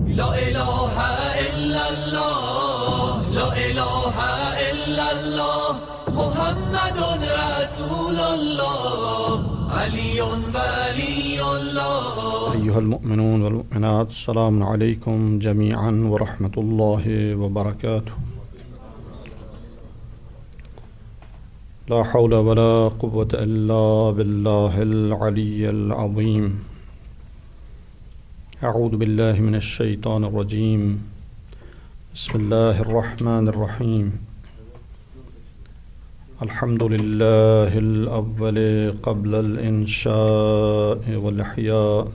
لا إله إلا الله لا إله إلا الله محمد رسول الله علي ولي الله. أيها المؤمنون والمؤمنات، السلام عليكم جميعا ورحمة الله وبركاته. لا حول ولا قوة إلا بالله العلي العظيم. أعوذ بالله من الشيطان الرجيم. بسم الله الرحمن الرحيم. الحمد لله الأول قبل الإنشاء والإحياء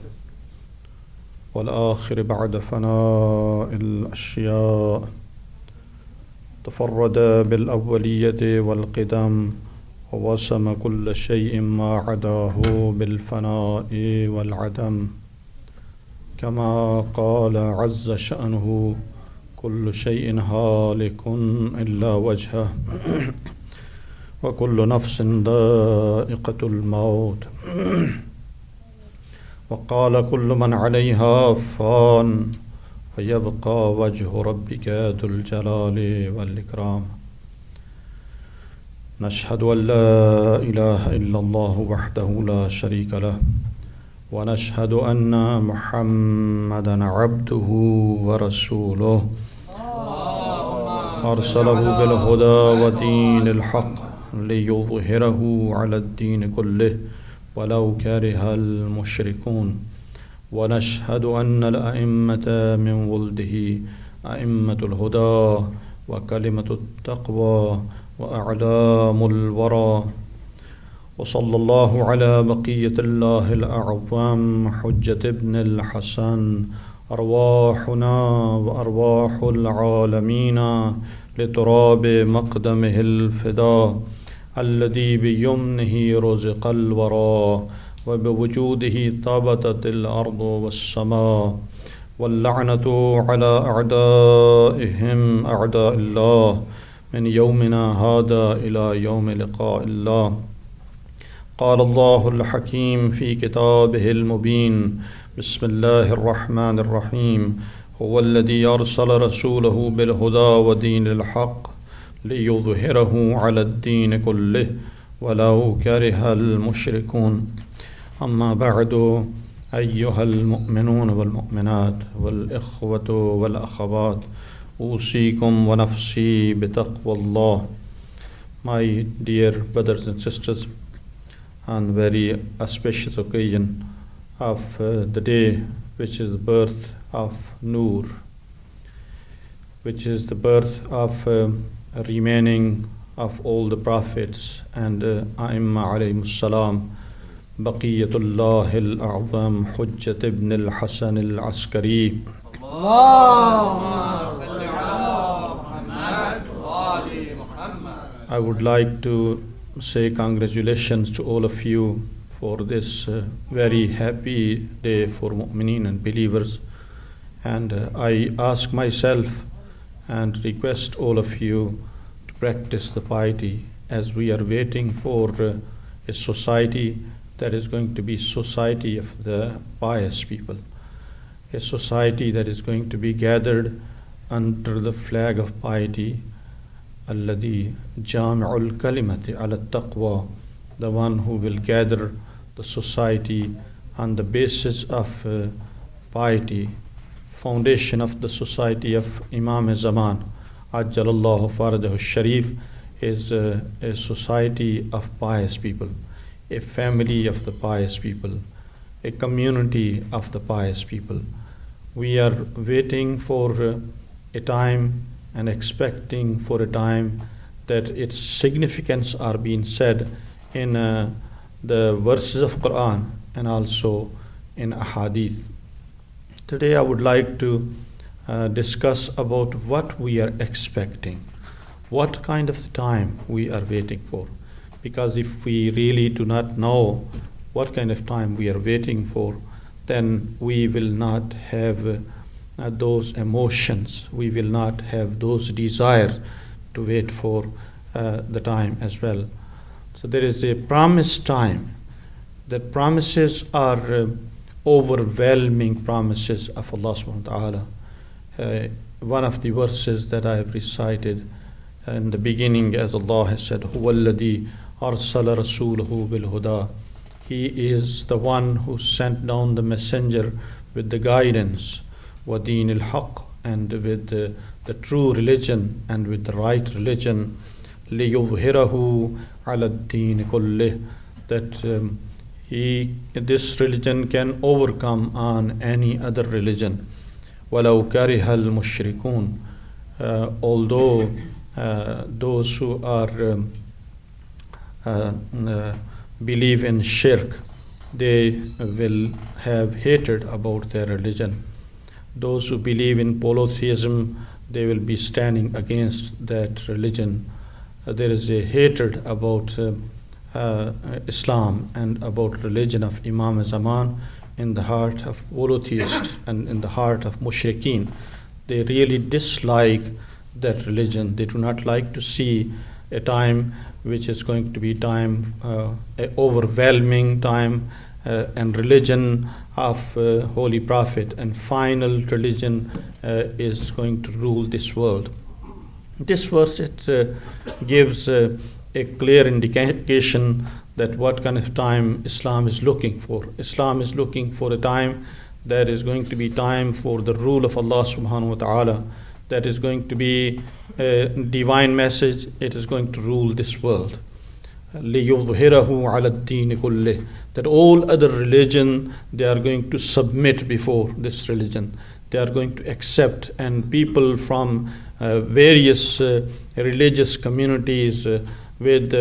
والآخر بعد فناء الأشياء. تفرد بالأولية والقدم ووسم كل شيء ما عداه بالفناء والعدم، كما قال عز شأنه: كل شيء هالك إلا وجهه وكل نفس ذائقة الموت. وقال: كل من عليها فان ويبقى وجه ربك ذو الجلال والإكرام. نشهد أن لا إله إلا الله وحده لا شريك له، ونشهد أن محمدًا عبده ورسوله أرسله بالهدى ودين الحق ليظهره على الدين كله ولو كره المشركون. ونشهد أن الأئمة من ولده أئمة الهدى وكلمة التقوى وأعلام الورى. وصلى الله على بقية الله الأعظم حجة ابن الحسن، أرواحنا وأرواح العالمين لتراب مقدمه الفداء، الذي بيمنه رزق الورى وبوجوده طابت الأرض والسماء. واللعنة على أعدائهم أعداء الله من يومنا هذا إلى يوم لقاء الله. قال الله الحكيم في كتابه المبين: بسم الله الرحمن الرحيم. هو الذي أرسل رسوله بالهدى ودين الحق ليظهره على الدين كله ولو كره المشركون. أما بعد، أيها المؤمنون والمؤمنات والإخوة والأخوات، أوصيكم ونفسي بتقوى الله. My dear brothers and sisters, on very auspicious occasion of the day which is the birth of Noor, which is the birth of remaining of all the prophets and A'imma alayhimus salam, Baqiyatullah al-A'zam Hujjat ibn al-Hasan al-Askari. I would like to say congratulations to all of you for this very happy day for mu'mineen and believers. And I ask myself and request all of you to practice the piety as we are waiting for a society that is going to be society of the pious people, a society that is going to be gathered under the flag of piety, alladhi jami'ul kalimati ala taqwa, the one who will gather the society on the basis of piety, foundation of the society of Imam Zaman, Ajjalallahu Farajahu Sharif, is a society of pious people, a family of the pious people, a community of the pious people. We are waiting for a time and expecting for a time that its significance are being said in the verses of Quran and also in Ahadith. Today I would like to discuss about what we are expecting, what kind of time we are waiting for. Because if we really do not know what kind of time we are waiting for, then we will not have those emotions, we will not have those desires to wait for the time as well. So there is a promised time. That promises are overwhelming promises of Allah subhanahu wa ta'ala. One of the verses that I have recited in the beginning, as Allah has said, هُوَ الَّذِي أَرْسَلَ رَسُولَهُ بِالْهُدَى. He is the one who sent down the messenger with the guidance, وَدِينِ الْحَقِّ, and with the true religion and with the right religion, لِيُظْهِرَهُ عَلَى الدِّينِ كُلِّهِ, that this religion can overcome on any other religion. وَلَوْ كَرِهَ الْمُشْرِكُونَ, although those who are believe in shirk, they will have hatred about their religion. Those who believe in polytheism, they will be standing against that religion. There is a hatred about Islam and about religion of Imam Zaman in the heart of polytheists and in the heart of mushrikeen. They really dislike that religion. They do not like to see a time which is going to be time, an overwhelming time, and religion of Holy Prophet and final religion is going to rule this world. This verse, it gives a clear indication that what kind of time Islam is looking for. Islam is looking for a time that is going to be time for the rule of Allah subhanahu wa ta'ala, that is going to be a divine message. It is going to rule this world. لِيُظْهِرَهُ عَلَى الدِّينِ كُلِّهِ, that all other religion, they are going to submit before this religion. They are going to accept, and people from various religious communities with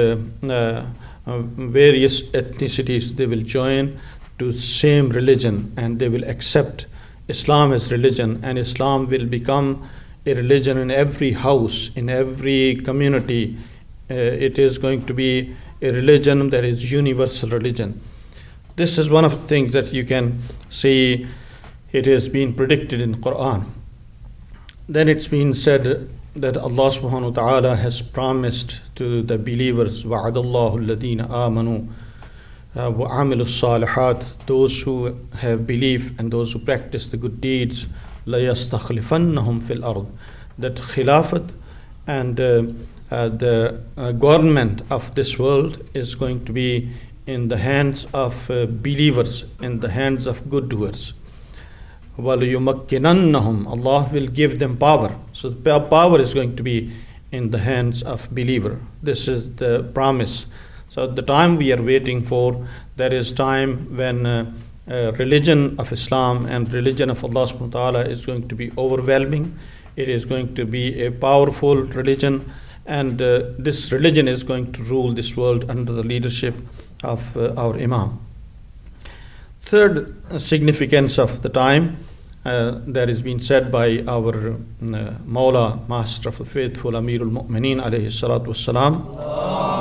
various ethnicities, they will join to same religion and they will accept Islam as religion, and Islam will become a religion in every house, in every community. It is going to be a religion that is universal religion. This is one of the things that you can see. It has been predicted in Quran. Then it's been said that Allah subhanahu wa ta'ala has promised to the believers, وَعَدَ اللَّهُ الَّذِينَ آمَنُوا وَعَمِلُوا الصَّالِحَاتِ, those who have belief and those who practice the good deeds, لَيَسْتَخْلِفَنَّهُمْ فِي الْأَرْضِ, that Khilafat and the government of this world is going to be in the hands of believers, in the hands of good doers. وَلَيُمَكِّنَنَّهُمْ, Allah will give them power. So the power is going to be in the hands of believer. This is the promise. So the time we are waiting for, there is time when religion of Islam and religion of Allah subhanahu wa ta'ala is going to be overwhelming. It is going to be a powerful religion, and this religion is going to rule this world under the leadership of our Imam. Third significance of the time that is being said by our Mawla, Master of the Faithful, Amirul Mu'mineen alayhi salatu wassalam,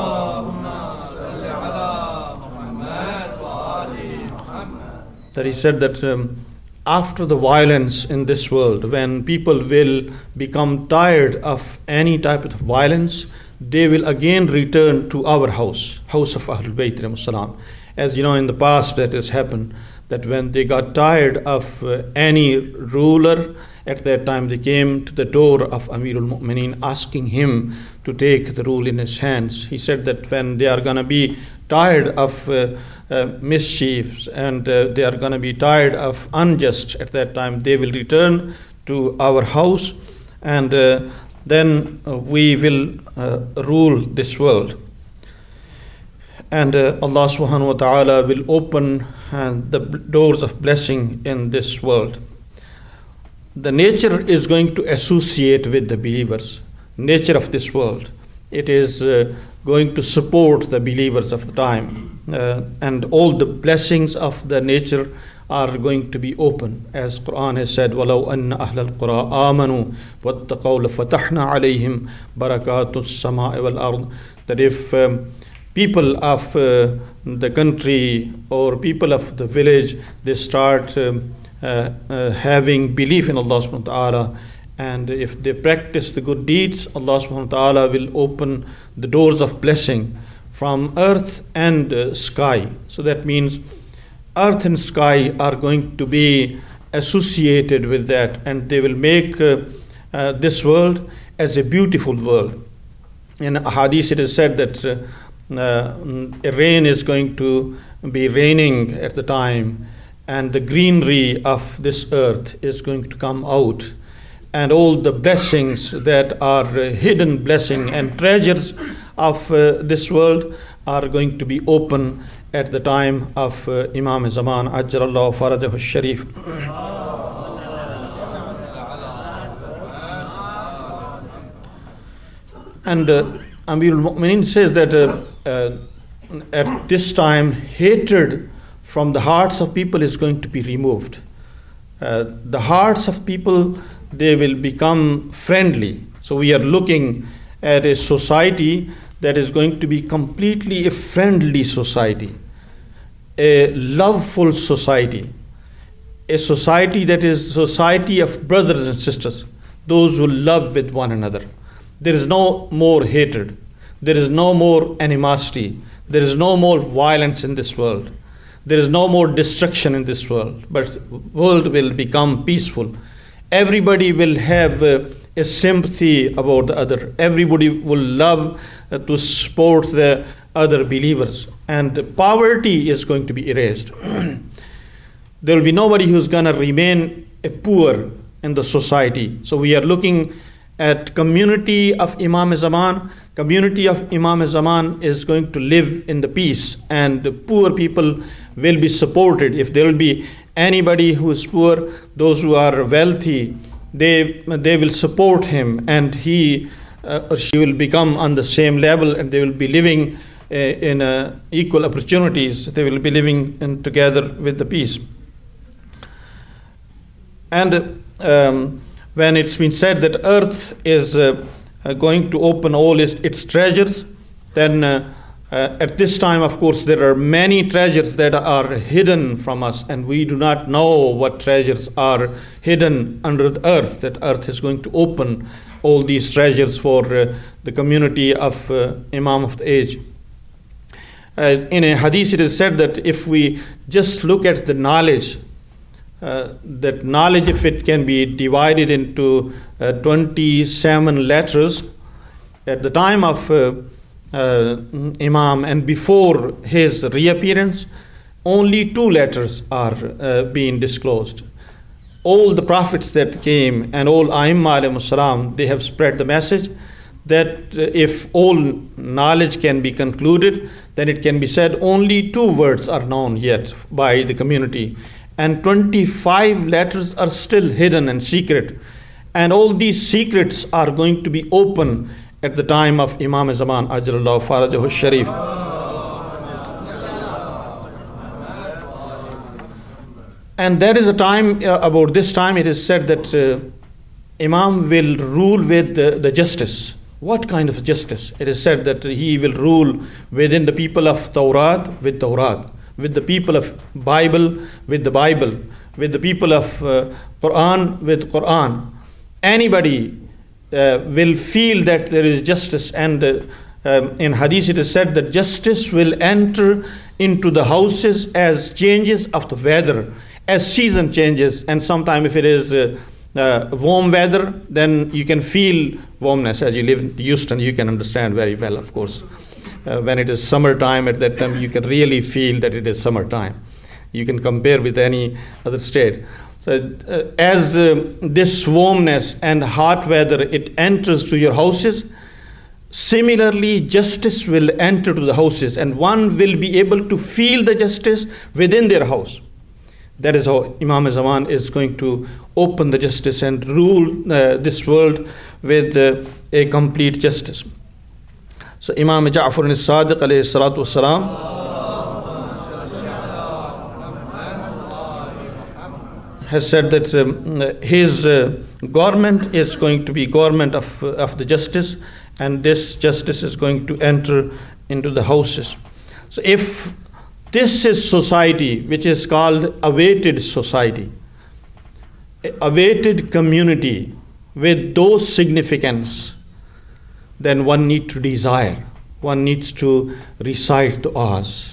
that he said that after the violence in this world, when people will become tired of any type of violence, they will again return to our house of Ahlul Bayt salam. As you know, in the past that has happened, that when they got tired of any ruler, at that time they came to the door of Amirul Mu'mineen asking him to take the rule in his hands. He said that when they are going to be tired of mischiefs and they are going to be tired of unjust, at that time they will return to our house, and then we will rule this world. And Allah subhanahu wa ta'ala will open the doors of blessing in this world. The nature is going to associate with the believers, nature of this world. It is going to support the believers of the time, and all the blessings of the nature are going to be open, as Quran has said, وَلَوْ أَنَّ أَهْلَ الْقُرَىٰ آمَنُوا وَاتَّقَوْا لَفَتَحْنَا عَلَيْهِمْ بَرَكَاتُ السَّمَاءِ وَالْأَرْضِ, that if people of the country or people of the village, they start having belief in Allah subhanahu wa ta'ala, and if they practice the good deeds, Allah subhanahu wa ta'ala will open the doors of blessing from earth and sky. So that means earth and sky are going to be associated with that, and they will make this world as a beautiful world. In hadith it is said that rain is going to be raining at the time, and the greenery of this earth is going to come out, and all the blessings that are hidden blessing and treasures of this world are going to be open at the time of Imam Zaman Ajjalallahu Farajahu Sharif. And Amirul Mu'minin says that at this time hatred from the hearts of people is going to be removed. The hearts of people, they will become friendly. So we are looking at a society that is going to be completely a friendly society, a loveful society, a society that is a society of brothers and sisters, those who love with one another. There is no more hatred. There is no more animosity. There is no more violence in this world. There is no more destruction in this world. But the world will become peaceful. Everybody will have a sympathy about the other. Everybody will love to support the other believers. And poverty is going to be erased. There will be nobody who's going to remain a poor in the society. So we are looking at community of Imam Zaman. Community of Imam Zaman is going to live in the peace, and the poor people will be supported. If there will be anybody who is poor, those who are wealthy, they will support him, and he or she will become on the same level, and they will be living in equal opportunities. They will be living together with the peace. And when it's been said that earth is going to open all its treasures, then at this time, of course, there are many treasures that are hidden from us, and we do not know what treasures are hidden under the earth. That earth is going to open all these treasures for the community of Imam of the age. In a hadith it is said that if we just look at the knowledge, that knowledge, if it can be divided into 27 letters, at the time of Imam and before his reappearance, only 2 letters are being disclosed. All the prophets that came and all Aimma alayhimus salam, they have spread the message that if all knowledge can be concluded, then it can be said only 2 words are known yet by the community. And 25 letters are still hidden and secret. And all these secrets are going to be open at the time of Imam Zaman Ajjalallahu Farajahu Sharif. And there is a time, about this time it is said that Imam will rule with the justice. What kind of justice? It is said that he will rule within the people of Tawrat with Tawrat, with the people of Bible with the Bible, with the people of Quran with Quran. Anybody will feel that there is justice, and in hadith it is said that justice will enter into the houses as changes of the weather, as season changes. And sometime if it is warm weather, then you can feel warmness. As you live in Houston, you can understand very well, of course. When it is summertime, at that time you can really feel that it is summertime. You can compare with any other state. So as this warmness and hot weather, it enters to your houses, similarly justice will enter to the houses, and one will be able to feel the justice within their house. That is how Imam Zaman is going to open the justice and rule this world with a complete justice. So Imam Ja'far as-Sadiq alayhi salatu wassalam has said that his government is going to be government of the justice, and this justice is going to enter into the houses. So if this is society which is called awaited society, awaited community with those significance, then one needs to desire, one needs to recite du'as,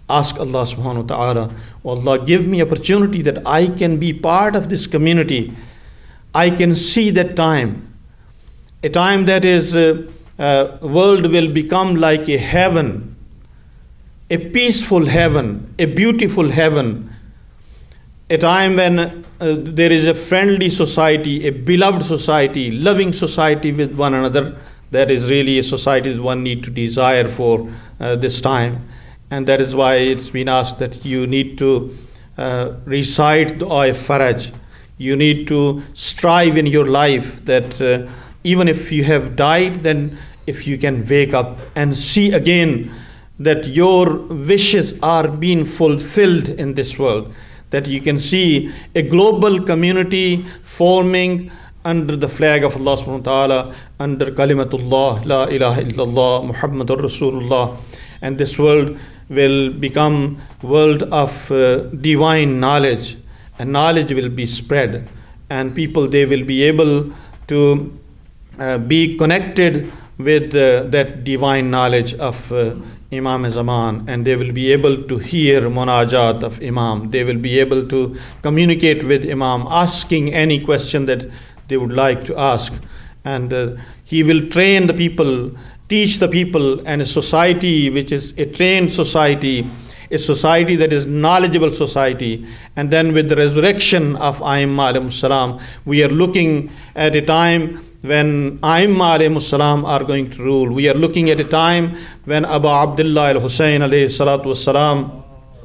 Ask Allah subhanahu wa ta'ala, oh Allah, give me opportunity that I can be part of this community. I can see that time. A time that is, world will become like a heaven, a peaceful heaven, a beautiful heaven. A time when there is a friendly society, a beloved society, loving society with one another. That is really a society that one need to desire for this time. And that is why it's been asked that you need to recite Dua Faraj. You need to strive in your life that even if you have died, then if you can wake up and see again that your wishes are being fulfilled in this world, that you can see a global community forming under the flag of Allah subhanahu wa ta'ala, under Kalimatullah, La ilaha illallah, Muhammadur Rasulullah, and this world will become world of divine knowledge, and knowledge will be spread, and people, they will be able to be connected with that divine knowledge of Imam Zaman, and they will be able to hear munajat of Imam. They will be able to communicate with Imam, asking any question that they would like to ask, and he will train the people, teach the people, and a society which is a trained society, a society that is knowledgeable society. And then with the resurrection of Aimma alayhimus salam, we are looking at a time when Aimma alayhimus salam are going to rule. We are looking at a time when Abu Abdullah al-Hussein alayhi salatu wassalam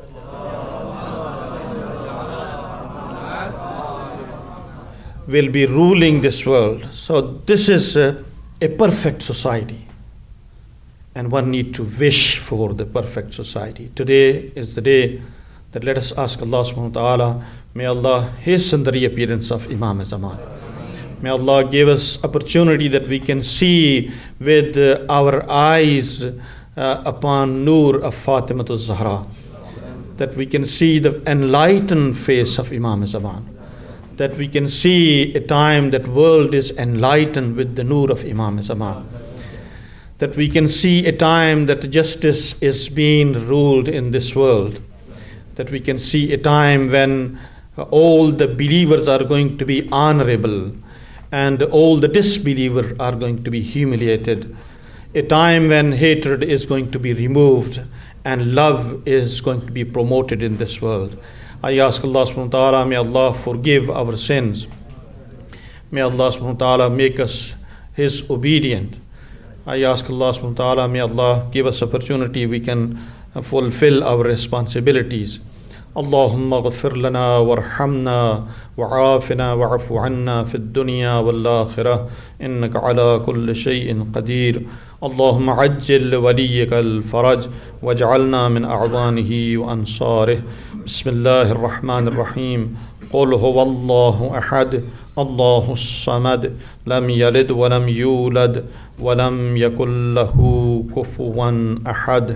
will be ruling this world. So this is a perfect society, and one need to wish for the perfect society. Today is the day that let us ask Allah subhanahu wa ta'ala, may Allah hasten the reappearance of Imam Zaman. May Allah give us opportunity that we can see with our eyes upon Nur of Fatimatul Zahra, that we can see the enlightened face of Imam Zaman, that we can see a time that world is enlightened with the Nur of Imam Zaman, that we can see a time that justice is being ruled in this world, that we can see a time when all the believers are going to be honorable and all the disbelievers are going to be humiliated, a time when hatred is going to be removed and love is going to be promoted in this world. I ask Allah subhanahu wa ta'ala, may Allah forgive our sins. May Allah subhanahu wa ta'ala make us His obedient. I ask Allah subhanahu wa ta'ala, may Allah give us opportunity we can fulfill our responsibilities. اللهم اغفر لنا وارحمنا وعافنا واعف عنا في الدنيا والآخرة إنك على كل شيء قدير. اللهم عجل لوليك الفرج واجعلنا من أعوانه وأنصاره. بسم الله الرحمن الرحيم. قل هو الله أحد الله الصمد لم يلد ولم يولد ولم يكن له كفوا أحد.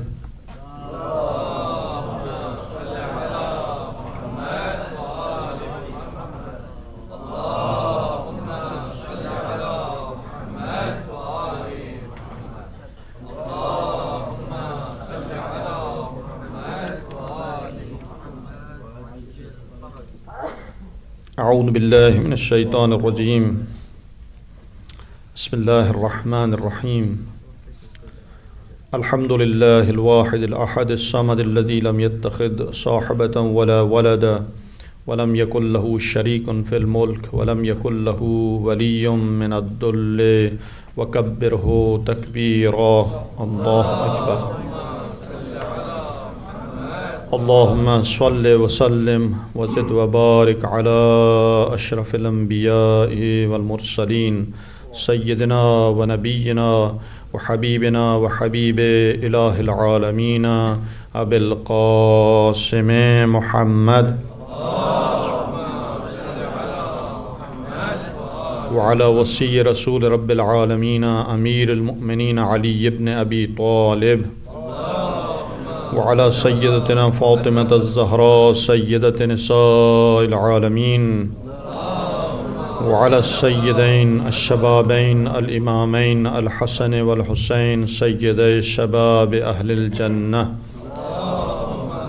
أعوذ بالله من الشيطان الرجيم. بسم الله الرحمن الرحيم. الحمد لله الواحد الأحد الصمد الذي لم يتخذ صاحبة ولا ولدا ولم يكن له شريك في الملك ولم يكن له ولي من الذل وكبره تكبيرا. الله أكبر. اللهم صل وسلم وزد وبارك على أشرف الأنبياء والمرسلين سيدنا ونبينا وحبيبنا وحبيب إله العالمين أبي القاسم محمد وعلى وصي رسول رب العالمين أمير المؤمنين علي بن أبي طالب وعلى سيدتنا فاطمة الزهراء سيدة نساء العالمين وعلى السيدين الشبابين الإمامين الحسن والحسين سيدي شباب أهل الجنة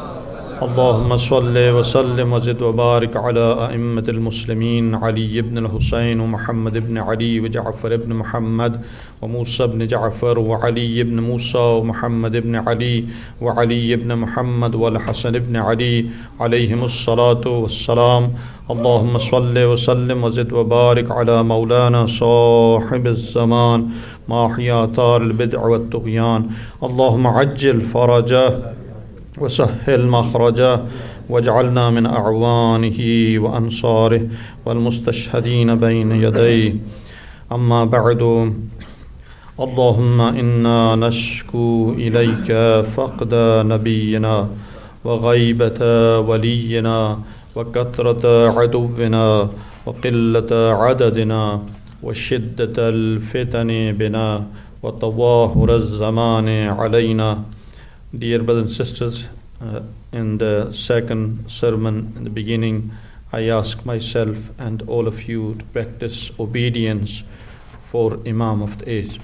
اللهم صل وسلم وزد وبارك على أئمة المسلمين علي بن الحسين ومحمد بن علي وجعفر بن محمد وموسى بن جعفر وعلي بن موسى ومحمد بن علي وعلي بن محمد والحسن بن علي عليهم الصلاة والسلام. اللهم صل وسلم وزد وبارك على مولانا صاحب الزمان ماحي آثار البدع والطغيان. اللهم عجل فرجه وسهل مخرجه واجعلنا من أعوانه وأنصاره والمستشهدين بين يديه. أما بعد، اللهم إنا نشكو إليك فقد نبينا وغيبة ولينا وكثرة عدونا وقلة عددنا وشدة الفتن بنا وتظاهر الزمان علينا. Dear brothers and sisters, in the second sermon in the beginning, I ask myself and all of you to practice obedience for Imam of the age.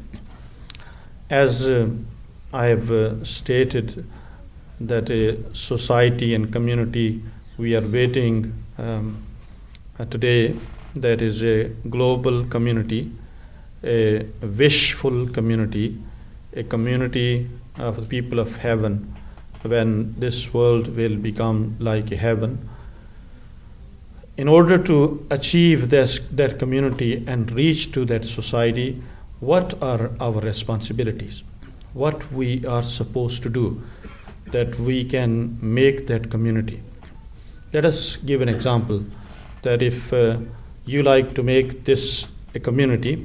As I have stated that a society and community we are waiting today, that is a global community, a wishful community, a community of the people of heaven, when this world will become like a heaven. In order to achieve that community and reach to that society, what are our responsibilities? What we are supposed to do that we can make that community? Let us give an example that if you like to make this a community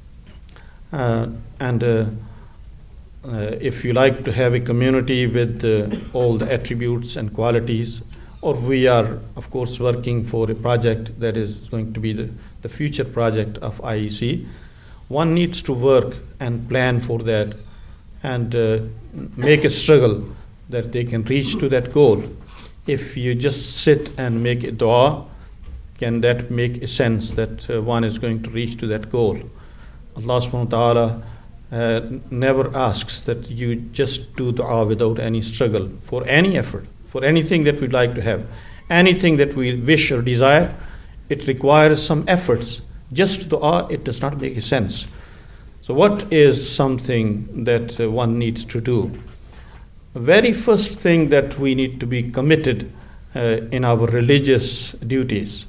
if you like to have a community with all the attributes and qualities, or we are of course working for a project that is going to be the future project of IEC, one needs to work and plan for that and make a struggle that they can reach to that goal. If you just sit and make a dua, can that make a sense that one is going to reach to that goal? Allah subhanahu wa ta'ala never asks that you just do dua without any struggle for any effort, for anything that we'd like to have. Anything that we wish or desire, it requires some efforts. Just dua, it does not make sense. So what is something that one needs to do? The very first thing that we need to be committed in our religious duties.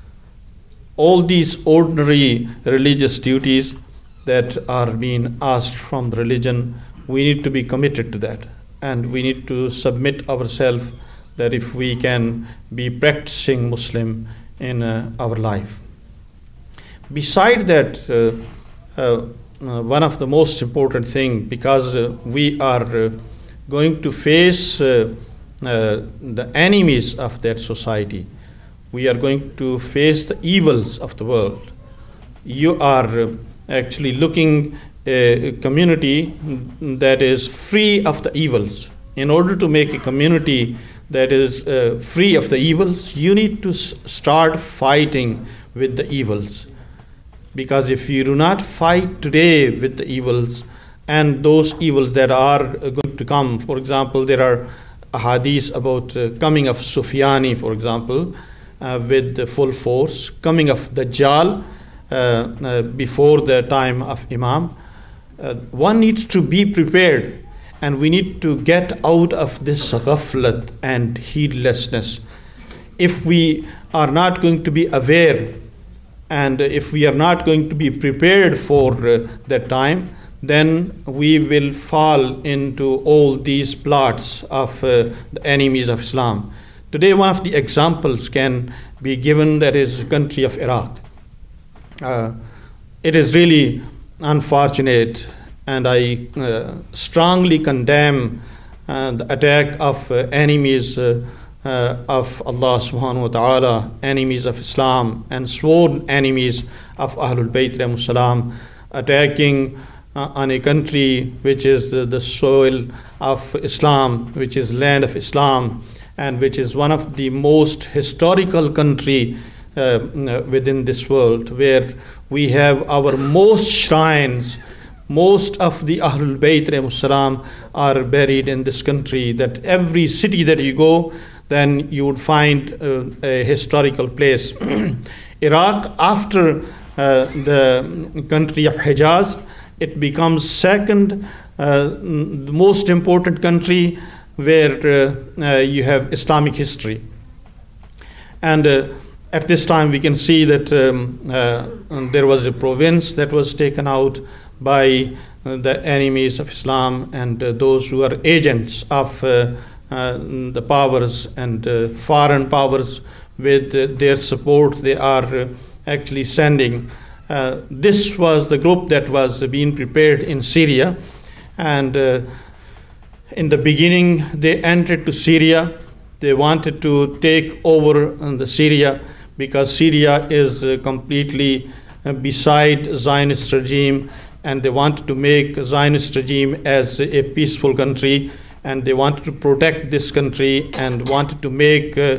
All these ordinary religious duties that are being asked from the religion, we need to be committed to that, and we need to submit ourselves that if we can be practicing Muslim in our life. Beside that, one of the most important thing, because we are going to face the enemies of that society, we are going to face the evils of the world. You are actually looking a community that is free of the evils. In order to make a community that is free of the evils, you need to start fighting with the evils. Because if you do not fight today with the evils, and those evils that are going to come, for example, there are hadiths about coming of Sufyani, for example, with the full force, coming of Dajjal before the time of Imam. One needs to be prepared, and we need to get out of this ghaflat and heedlessness. If we are not going to be aware, and if we are not going to be prepared for that time, then we will fall into all these plots of the enemies of Islam. Today, one of the examples can be given, that is the country of Iraq. It is really unfortunate, and I strongly condemn the attack of enemies of Allah subhanahu wa ta'ala, enemies of Islam, and sworn enemies of Ahlul Bayt alayhimus salam, attacking on a country which is the soil of Islam, which is land of Islam, and which is one of the most historical country within this world, where we have our most shrines most of the Ahlul Bayt ﷺ are buried in this country, that every city that you go, then you would find a historical place. Iraq, after the country of Hijaz, it becomes second the most important country where you have Islamic history. And at this time we can see that there was a province that was taken out by the enemies of Islam and those who are agents of the powers and foreign powers. With their support, they are actually sending. This was the group that was being prepared in Syria, and in the beginning they entered to Syria. They wanted to take over the Syria because Syria is completely beside Zionist regime, and they wanted to make Zionist regime as a peaceful country, and they wanted to protect this country and wanted to make a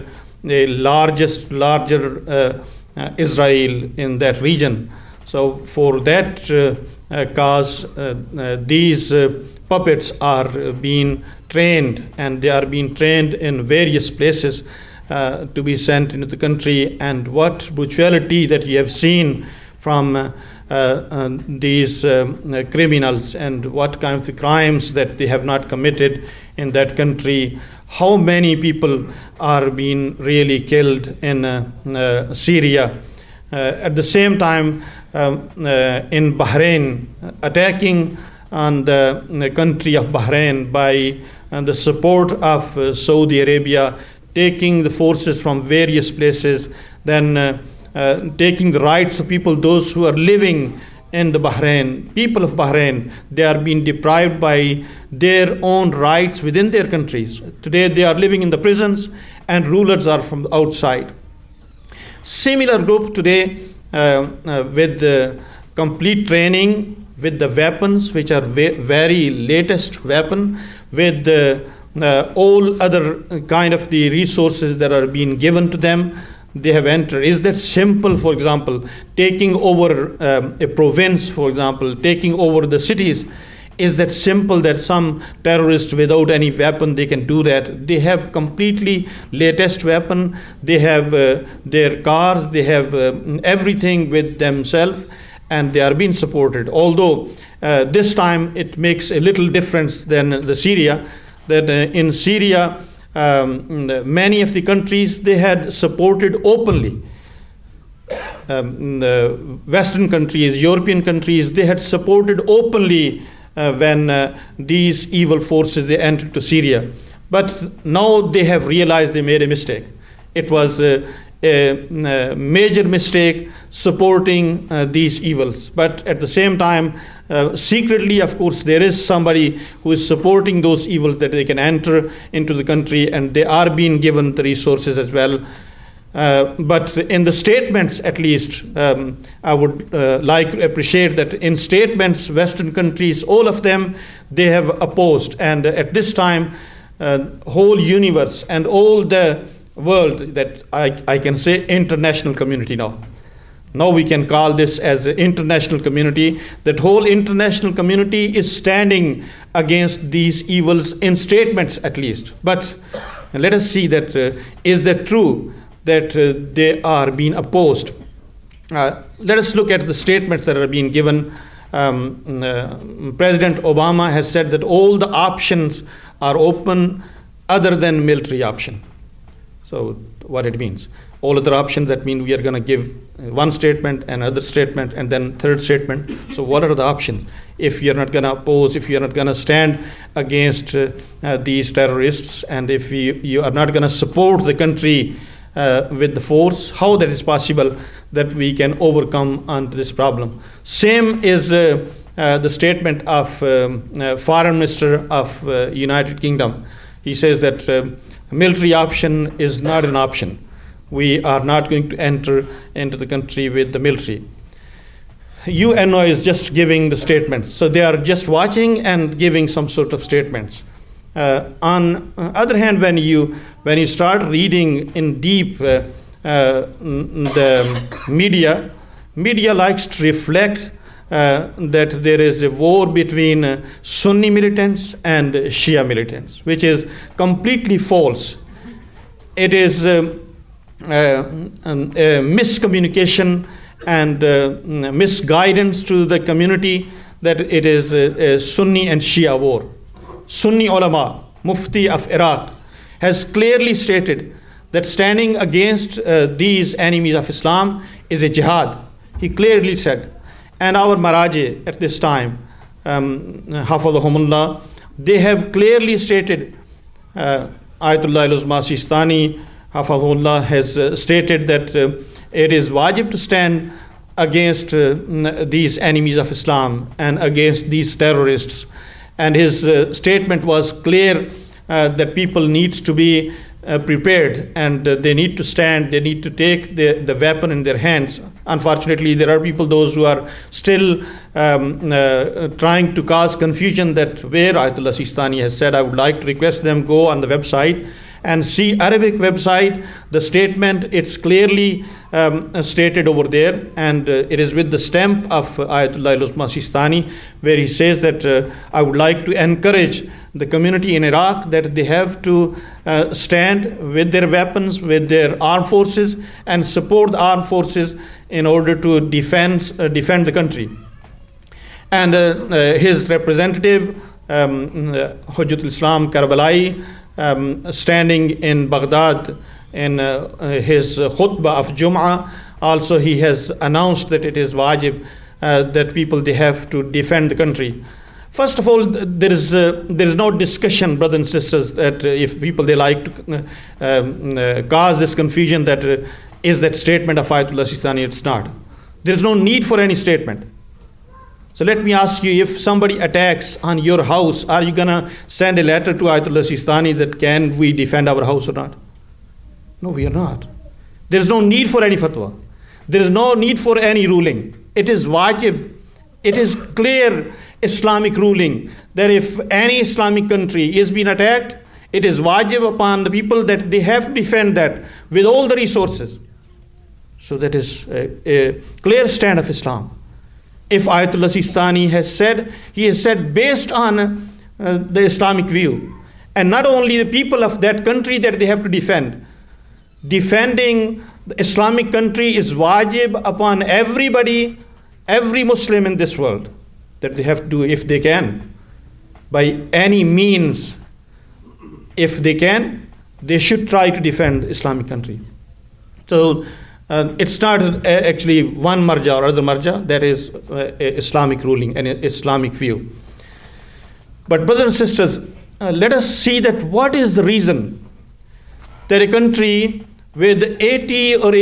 larger Israel in that region. So for that cause, these puppets are being trained, and they are being trained in various places to be sent into the country. And what brutality that you have seen from these criminals, and what kind of crimes that they have not committed in that country. How many people are being really killed in Syria. At the same time, in Bahrain, attacking on the country of Bahrain by the support of Saudi Arabia, taking the forces from various places, then taking the rights of people, those who are living in the Bahrain, people of Bahrain, they are being deprived by their own rights within their countries. Today they are living in the prisons, and rulers are from the outside. Similar group today with complete training, with the weapons which are very latest weapon, with all other kind of the resources that are being given to them. They have entered. Is that simple? For example, taking over a province, for example, taking over the cities. Is that simple that some terrorist without any weapon they can do that? They have completely latest weapon. They have their cars. They have everything with themselves, and they are being supported. Although this time it makes a little difference than the Syria. That in Syria, many of the countries, they had supported openly. The Western countries, European countries, they had supported openly when these evil forces, they entered to Syria. But now they have realized they made a mistake. It was a major mistake supporting these evils. But at the same time, secretly, of course, there is somebody who is supporting those evils, that they can enter into the country, and they are being given the resources as well. But in the statements, at least, I would like to appreciate that in statements, Western countries, all of them, they have opposed. And at this time, whole universe and all the world, that I can say international community now. Now we can call this as an international community. That whole international community is standing against these evils in statements at least. But let us see that is that true that they are being opposed. Let us look at the statements that are being given. President Obama has said that all the options are open other than military option. So what it means? All other options, that mean we are going to give one statement, another statement, and then third statement. So what are the options? If you're not going to oppose, if you're not going to stand against these terrorists, and if you are not going to support the country with the force, how that is possible that we can overcome on this problem? Same is the statement of Foreign Minister of United Kingdom. He says that military option is not an option. We are not going to enter into the country with the military. UNO is just giving the statements. So they are just watching and giving some sort of statements. On other hand, when you start reading in deep the media likes to reflect that there is a war between Sunni militants and Shia militants, which is completely false. It is miscommunication and misguidance to the community that it is a Sunni and Shia war. Sunni ulama, Mufti of Iraq, has clearly stated that standing against these enemies of Islam is a jihad. He clearly said. And our Maraji at this time, Hafadhahumullah, they have clearly stated, Ayatollah al-Uzma Sistani, Hafadhullah, has stated that it is wajib to stand against these enemies of Islam and against these terrorists. And his statement was clear that people needs to be prepared, and they need to stand, they need to take the weapon in their hands. Unfortunately, there are people, those who are still trying to cause confusion that where Ayatollah Sistani has said. I would like to request them go on the website and see Arabic website. The statement, it's clearly stated over there, and it is with the stamp of Ayatollah al-Uzma Sistani, where he says that I would like to encourage the community in Iraq that they have to stand with their weapons, with their armed forces, and support the armed forces in order to defend the country. And his representative, Hujjatul Islam Karbalai, standing in Baghdad in his khutbah of Jum'ah, also he has announced that it is wajib that people, they have to defend the country. First of all, there is no discussion, brothers and sisters, that if people, they like to cause this confusion that is that statement of Ayatollah Sistani. It's not. There is no need for any statement. So let me ask you, if somebody attacks on your house, are you going to send a letter to Ayatollah Sistani that can we defend our house or not? No, we are not. There is no need for any fatwa. There is no need for any ruling. It is wajib. It is clear Islamic ruling that if any Islamic country is being attacked, it is wajib upon the people that they have to defend that with all the resources. So that is a clear stand of Islam. If Ayatollah Sistani has said, he has said based on the Islamic view. And not only the people of that country that they have to defend. Defending the Islamic country is wajib upon everybody, every Muslim in this world, that they have to do if they can. By any means, if they can, they should try to defend the Islamic country. So it's not actually one marja or other marja, that is Islamic ruling and Islamic view. But brothers and sisters, let us see that what is the reason that a country with 80 or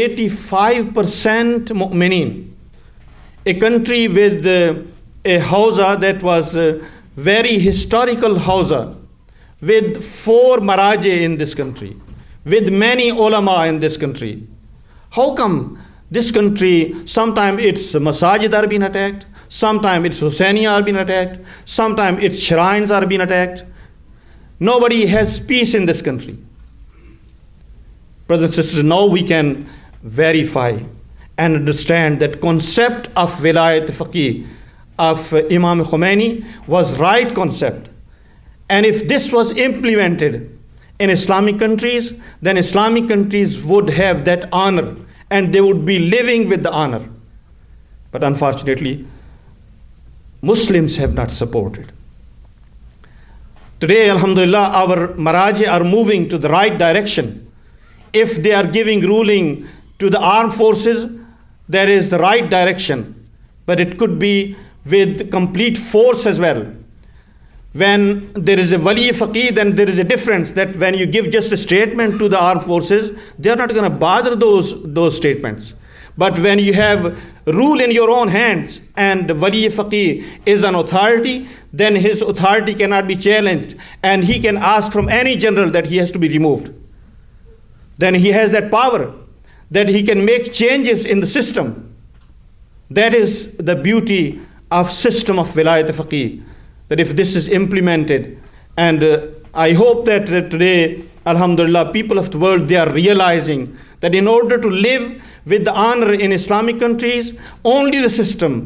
85% mu'mineen, a country with a hawza that was a very historical hawza, with 4 maraje in this country, with many ulama in this country, how come this country, sometimes its masajid are being attacked, sometimes its Hussainiya are being attacked, sometimes its shrines are being attacked? Nobody has peace in this country. Brothers and sisters, now we can verify and understand that concept of Wilayat Faqih of Imam Khomeini was right concept. And if this was implemented in Islamic countries, then Islamic countries would have that honor and they would be living with the honor. But unfortunately, Muslims have not supported. Today, alhamdulillah, our maraji are moving to the right direction. If they are giving ruling to the armed forces, that is the right direction. But it could be with complete force as well. When there is a wali faqih, then there is a difference that when you give just a statement to the armed forces, they are not going to bother those statements. But when you have rule in your own hands and wali faqih is an authority, then his authority cannot be challenged and he can ask from any general that he has to be removed. Then he has that power that he can make changes in the system. That is the beauty of system of Wilayat Faqih. That if this is implemented, and I hope that today, alhamdulillah, people of the world, they are realizing that in order to live with the honor in Islamic countries, only the system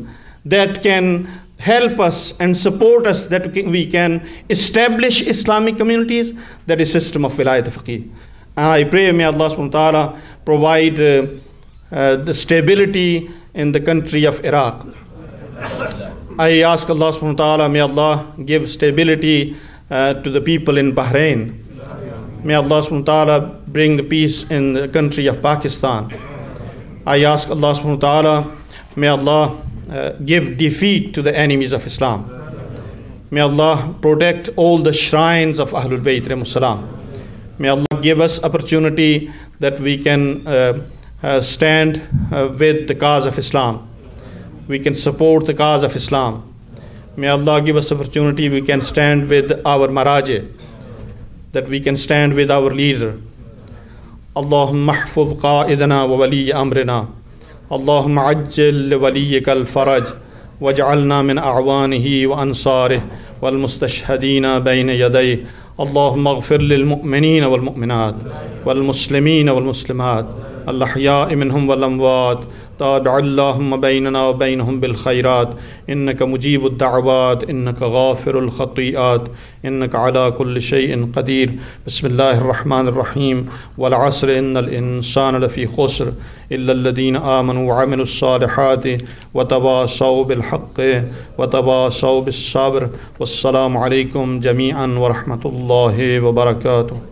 that can help us and support us, that we can establish Islamic communities, that is system of Wilayat Faqih. And I pray may Allah subhanahu wa ta'ala provide the stability in the country of Iraq. I ask Allah subhanahu wa ta'ala, may Allah give stability to the people in Bahrain. May Allah subhanahu wa ta'ala bring the peace in the country of Pakistan. I ask Allah subhanahu wa ta'ala, may Allah give defeat to the enemies of Islam. May Allah protect all the shrines of Ahlul Bayt alayhimus salam. May Allah give us opportunity that we can stand with the cause of Islam. We can support the cause of Islam. May Allah give us opportunity we can stand with our Maraji, that we can stand with our leader. Allahumma ahfuz qa'idana wa waliy amrina. Allahumma ajjil li waliyyika al-faraj waj'alna min a'wanihi wa ansarih wal mustashhadina bayna yadayh. Allahumma ighfir lil mu'minina wal mu'minat wal muslimina wal muslimat al ahya'i minhum wal amwat. تابع اللهم بيننا وبينهم بالخيرات إنك مجيب الدعوات إنك غافر الخطيئات إنك على كل شيء قدير. بسم الله الرحمن الرحيم. والعصر إن الإنسان لفي خسر إلا الذين آمنوا وعملوا الصالحات وتواصوا بالحق وتواصوا بالصبر. والسلام عليكم جميعا ورحمة الله وبركاته.